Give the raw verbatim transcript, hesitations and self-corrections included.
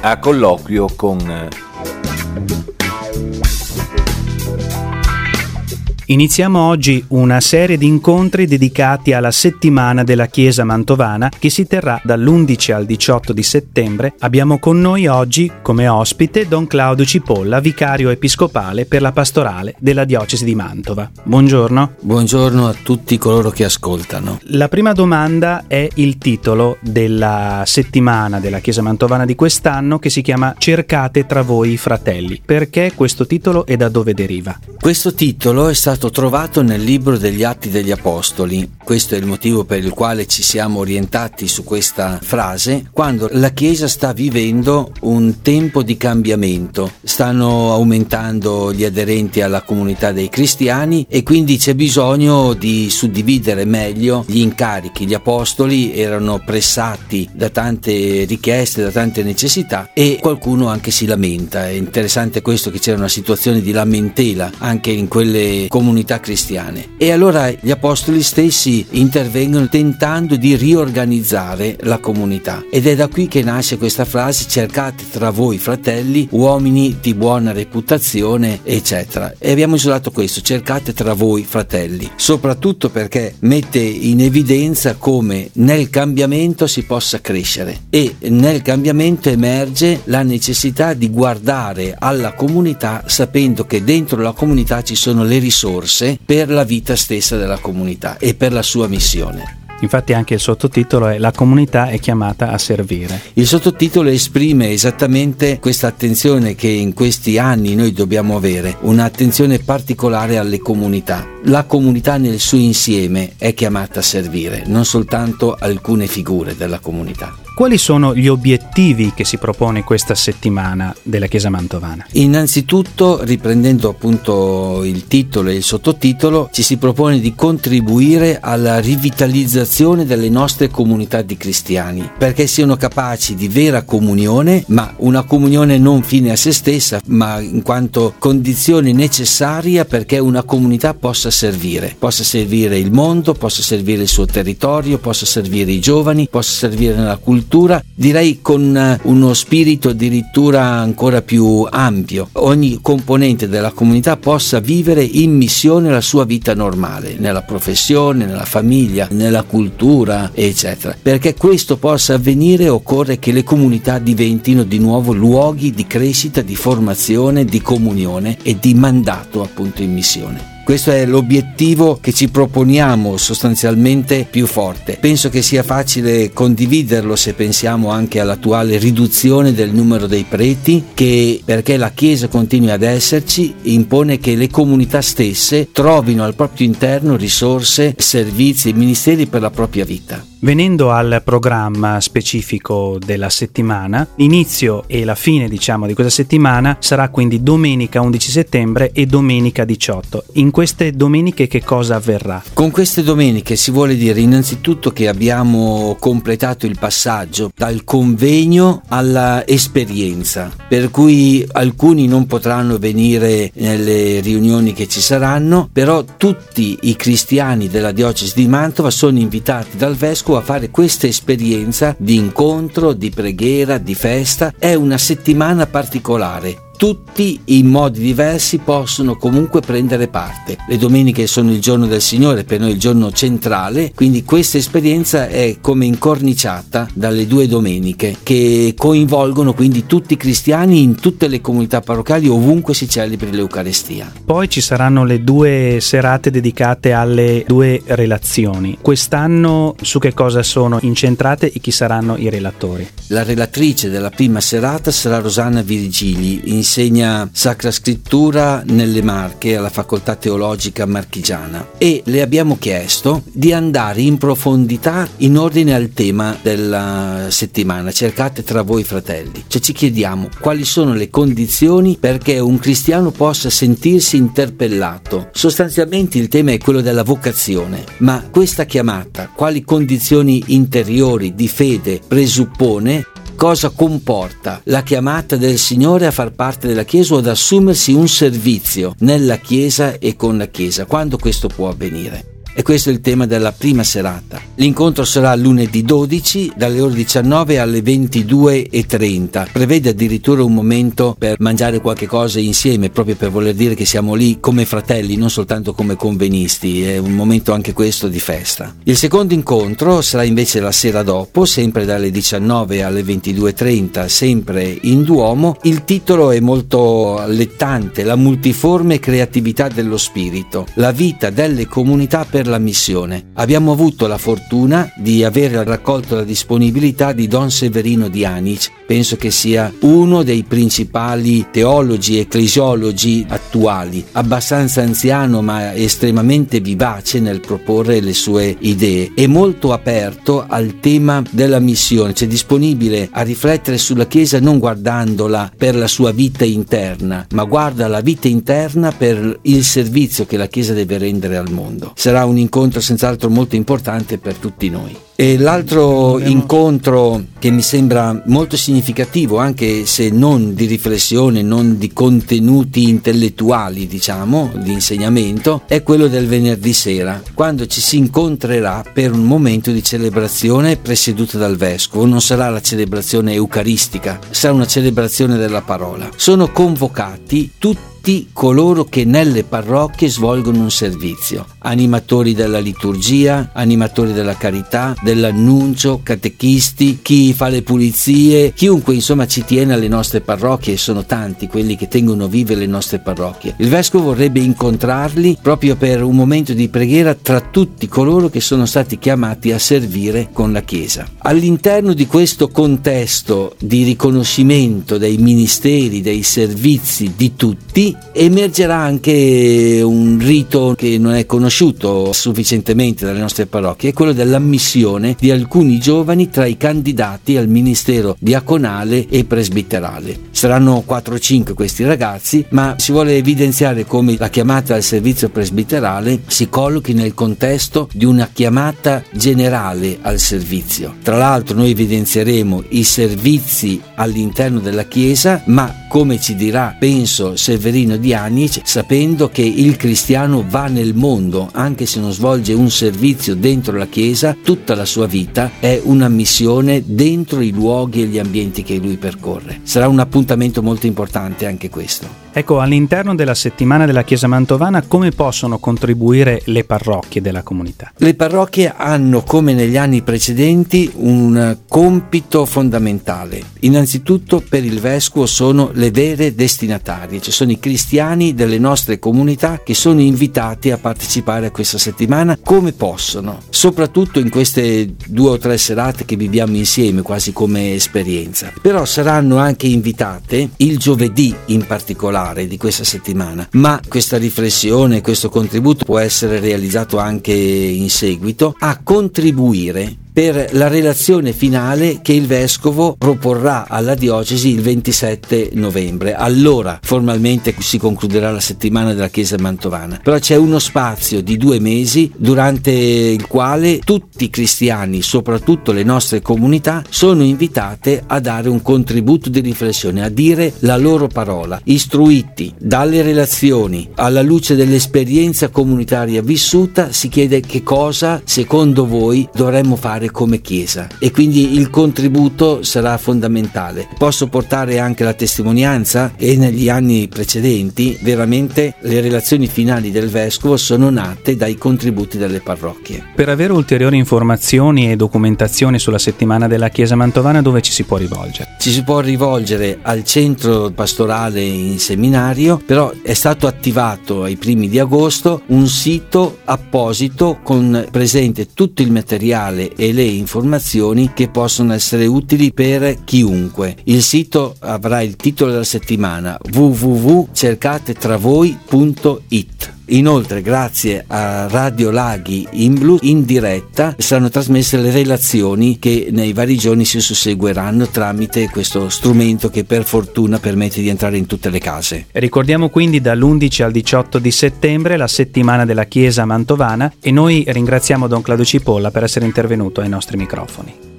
a colloquio con... Iniziamo oggi una serie di incontri dedicati alla settimana della Chiesa Mantovana che si terrà dall'undici al diciotto di settembre. Abbiamo con noi oggi come ospite Don Claudio Cipolla, vicario episcopale per la pastorale della diocesi di Mantova. Buongiorno. Buongiorno a tutti coloro che ascoltano. La prima domanda è il titolo della settimana della Chiesa Mantovana di quest'anno, che si chiama Cercate tra voi i fratelli. Perché questo titolo e da dove deriva? Questo titolo è stato trovato nel libro degli Atti degli Apostoli. Questo è il motivo per il quale ci siamo orientati su questa frase, quando la Chiesa sta vivendo un tempo di cambiamento. Stanno aumentando gli aderenti alla comunità dei cristiani e quindi c'è bisogno di suddividere meglio gli incarichi. Gli apostoli erano pressati da tante richieste, da tante necessità, e qualcuno anche si lamenta. È interessante questo, che c'era una situazione di lamentela anche in quelle comunità cristiane, e allora gli apostoli stessi intervengono tentando di riorganizzare la comunità, ed è da qui che nasce questa frase: cercate tra voi fratelli uomini di buona reputazione, eccetera. E abbiamo isolato questo: cercate tra voi fratelli, soprattutto perché mette in evidenza come nel cambiamento si possa crescere, e nel cambiamento emerge la necessità di guardare alla comunità sapendo che dentro la comunità ci sono le risorse per la vita stessa della comunità e per la sua missione. Infatti anche il sottotitolo è La comunità è chiamata a servire. Il sottotitolo esprime esattamente questa attenzione che in questi anni noi dobbiamo avere, un'attenzione particolare alle comunità. La comunità nel suo insieme è chiamata a servire, non soltanto alcune figure della comunità. Quali sono gli obiettivi che si propone questa settimana della Chiesa Mantovana? Innanzitutto, riprendendo appunto il titolo e il sottotitolo, ci si propone di contribuire alla rivitalizzazione delle nostre comunità di cristiani, perché siano capaci di vera comunione, ma una comunione non fine a se stessa, ma in quanto condizione necessaria perché una comunità possa servire, possa servire il mondo, possa servire il suo territorio, possa servire i giovani, possa servire nella cultura, direi con uno spirito addirittura ancora più ampio. Ogni componente della comunità possa vivere in missione la sua vita normale, nella professione, nella famiglia, nella cultura, eccetera. Perché questo possa avvenire occorre che le comunità diventino di nuovo luoghi di crescita, di formazione, di comunione e di mandato appunto in missione. Questo è l'obiettivo che ci proponiamo sostanzialmente più forte. Penso che sia facile condividerlo se pensiamo anche all'attuale riduzione del numero dei preti, che, perché la Chiesa continui ad esserci, impone che le comunità stesse trovino al proprio interno risorse, servizi e ministeri per la propria vita. Venendo al programma specifico della settimana, l'inizio e la fine, diciamo, di questa settimana sarà quindi domenica undici settembre e domenica diciotto. In queste domeniche che cosa avverrà? Con queste domeniche si vuole dire innanzitutto che abbiamo completato il passaggio dal convegno alla esperienza, per cui alcuni non potranno venire nelle riunioni che ci saranno, però tutti i cristiani della diocesi di Mantova sono invitati dal vescovo a fare questa esperienza di incontro, di preghiera, di festa. È una settimana particolare. Tutti in modi diversi possono comunque prendere parte. Le domeniche sono il giorno del Signore, per noi il giorno centrale, quindi questa esperienza è come incorniciata dalle due domeniche che coinvolgono quindi tutti i cristiani in tutte le comunità parrocchiali ovunque si celebri l'Eucarestia. Poi ci saranno le due serate dedicate alle due relazioni. Quest'anno su che cosa sono incentrate e chi saranno i relatori? La relatrice della prima serata sarà Rosanna Virgili, insegna Sacra Scrittura nelle Marche alla Facoltà Teologica Marchigiana, e le abbiamo chiesto di andare in profondità in ordine al tema della settimana: cercate tra voi fratelli. Cioè ci chiediamo quali sono le condizioni perché un cristiano possa sentirsi interpellato. Sostanzialmente il tema è quello della vocazione, ma questa chiamata quali condizioni interiori di fede presuppone? Cosa comporta la chiamata del Signore a far parte della Chiesa o ad assumersi un servizio nella Chiesa e con la Chiesa? Quando questo può avvenire? e questo è il tema della prima serata. L'incontro sarà lunedì dodici dalle ore diciannove alle ventidue e trenta. Prevede addirittura un momento per mangiare qualche cosa insieme, proprio per voler dire che siamo lì come fratelli, non soltanto come convenisti. È un momento anche questo di festa. Il secondo incontro sarà invece la sera dopo, sempre dalle diciannove alle ventidue e trenta, sempre in Duomo. Il titolo è molto allettante: la multiforme creatività dello spirito, la vita delle comunità per la missione. Abbiamo avuto la fortuna di aver raccolto la disponibilità di Don Severino di Anic. Penso che sia uno dei principali teologi e ecclesiologi attuali, abbastanza anziano ma estremamente vivace nel proporre le sue idee, e molto aperto al tema della missione, cioè disponibile a riflettere sulla Chiesa non guardandola per la sua vita interna, ma guarda la vita interna per il servizio che la Chiesa deve rendere al mondo. Sarà un incontro senz'altro molto importante per tutti noi. E l'altro incontro che mi sembra molto significativo, anche se non di riflessione, non di contenuti intellettuali, diciamo, di insegnamento, è quello del venerdì sera, quando ci si incontrerà per un momento di celebrazione presieduta dal Vescovo. Non sarà la celebrazione eucaristica, sarà una celebrazione della parola. Sono convocati tutti coloro che nelle parrocchie svolgono un servizio: animatori della liturgia, animatori della carità, dell'annuncio, catechisti, chi fa le pulizie, chiunque insomma ci tiene alle nostre parrocchie. Sono tanti quelli che tengono vive le nostre parrocchie. Il Vescovo vorrebbe incontrarli proprio per un momento di preghiera tra tutti coloro che sono stati chiamati a servire con la Chiesa. All'interno di questo contesto di riconoscimento dei ministeri, dei servizi di tutti, emergerà anche un rito che non è conosciuto sufficientemente dalle nostre parrocchie: è quello dell'ammissione di alcuni giovani tra i candidati al ministero diaconale e presbiterale. Saranno quattro o cinque questi ragazzi, ma si vuole evidenziare come la chiamata al servizio presbiterale si collochi nel contesto di una chiamata generale al servizio. Tra l'altro noi evidenzieremo i servizi all'interno della Chiesa, ma come ci dirà, penso, Severino di Anic, sapendo che il cristiano va nel mondo, anche se non svolge un servizio dentro la Chiesa, tutta la sua vita è una missione dentro i luoghi e gli ambienti che lui percorre. Sarà un appuntamento molto importante anche questo. Ecco, all'interno della settimana della Chiesa Mantovana come possono contribuire le parrocchie della comunità? Le parrocchie hanno, come negli anni precedenti, un compito fondamentale. Innanzitutto per il Vescovo sono le vere destinatarie, cioè sono i cristiani delle nostre comunità che sono invitati a partecipare a questa settimana come possono, soprattutto in queste due o tre serate che viviamo insieme quasi come esperienza. Però saranno anche invitate il giovedì in particolare di questa settimana, ma questa riflessione, questo contributo può essere realizzato anche in seguito, a contribuire per la relazione finale che il Vescovo proporrà alla diocesi il ventisette novembre. Allora formalmente si concluderà la settimana della Chiesa Mantovana, però c'è uno spazio di due mesi durante il quale tutti i cristiani, soprattutto le nostre comunità, sono invitate a dare un contributo di riflessione, a dire la loro parola, istruiti dalle relazioni, alla luce dell'esperienza comunitaria vissuta. Si chiede che cosa secondo voi dovremmo fare come Chiesa, e quindi il contributo sarà fondamentale. Posso portare anche la testimonianza e negli anni precedenti veramente le relazioni finali del Vescovo sono nate dai contributi delle parrocchie. Per avere ulteriori informazioni e documentazioni sulla settimana della Chiesa Mantovana dove ci si può rivolgere? Ci si può rivolgere al centro pastorale in seminario, però è stato attivato ai primi di agosto un sito apposito con presente tutto il materiale e le informazioni che possono essere utili per chiunque. Il sito avrà il titolo della settimana: w w w punto cercatetravoi punto it. Inoltre, grazie a Radio Laghi in Blu, in diretta saranno trasmesse le relazioni che nei vari giorni si susseguiranno tramite questo strumento che per fortuna permette di entrare in tutte le case. Ricordiamo quindi dall'undici al diciotto di settembre la settimana della Chiesa Mantovana, e noi ringraziamo Don Claudio Cipolla per essere intervenuto ai nostri microfoni.